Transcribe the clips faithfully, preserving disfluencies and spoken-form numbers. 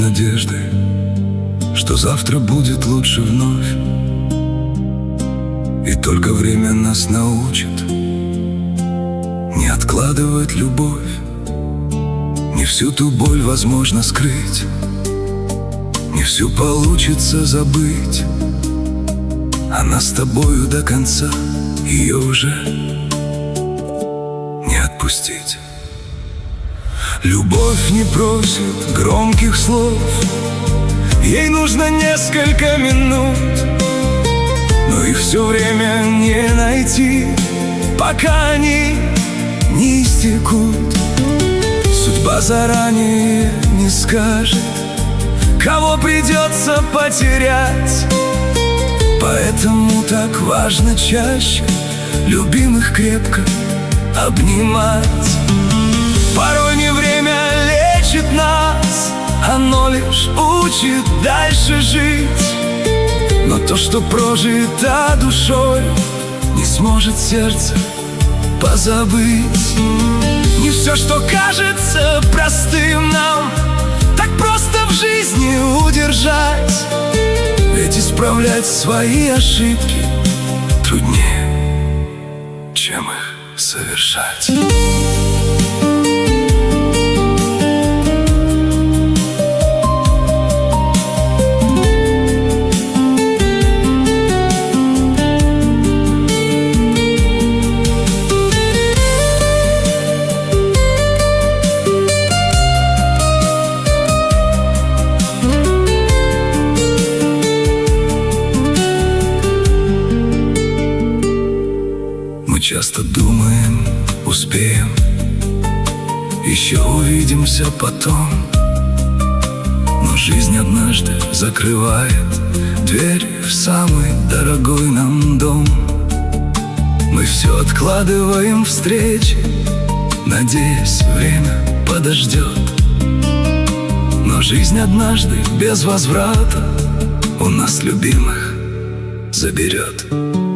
надежды, что завтра будет лучше вновь. И только время нас научит не откладывать любовь. Не всю ту боль возможно скрыть, не всю получится забыть, а нас с тобою до конца ее уже не отпустить. Любовь не просит громких слов, ей нужно несколько минут, но их все время не найти, пока они не истекут. Судьба заранее не скажет, кого придется потерять, поэтому так важно чаще любимых крепко обнимать. Порой не время лечит нас, оно лишь учит дальше жить. Но то, что прожито душой, не сможет сердце позабыть. Не все, что кажется простым нам, так просто в жизни удержать. Ведь исправлять свои ошибки труднее, чем их совершать. Мы часто думаем, успеем, еще увидимся потом, но жизнь однажды закрывает дверь в самый дорогой нам дом. Мы все откладываем встречи, надеясь, время подождет, но жизнь однажды без возврата у нас любимых заберет.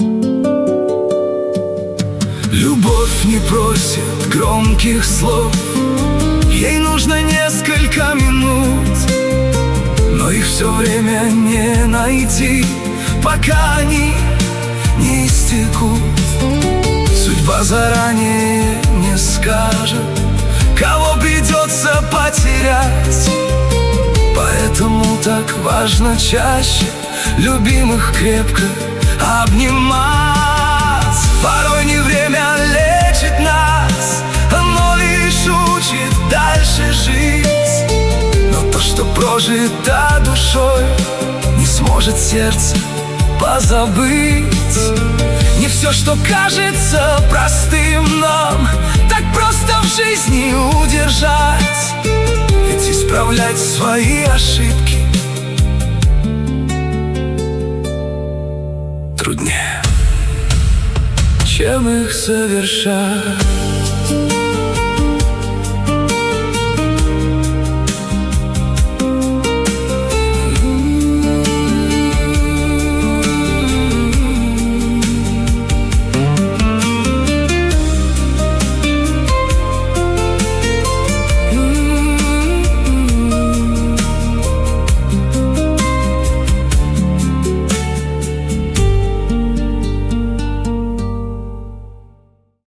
Любовь не просит громких слов, ей нужно несколько минут, но их все время не найти, пока они не истекут. Судьба заранее не скажет, кого придется потерять, поэтому так важно чаще любимых крепко обнимать. Порой не время лечит нас, оно лишь учит дальше жить. Но то, что прожито душой, не сможет сердце позабыть. Не все, что кажется простым нам, так просто в жизни удержать. Ведь исправлять свои ошибки труднее, чем их совершать.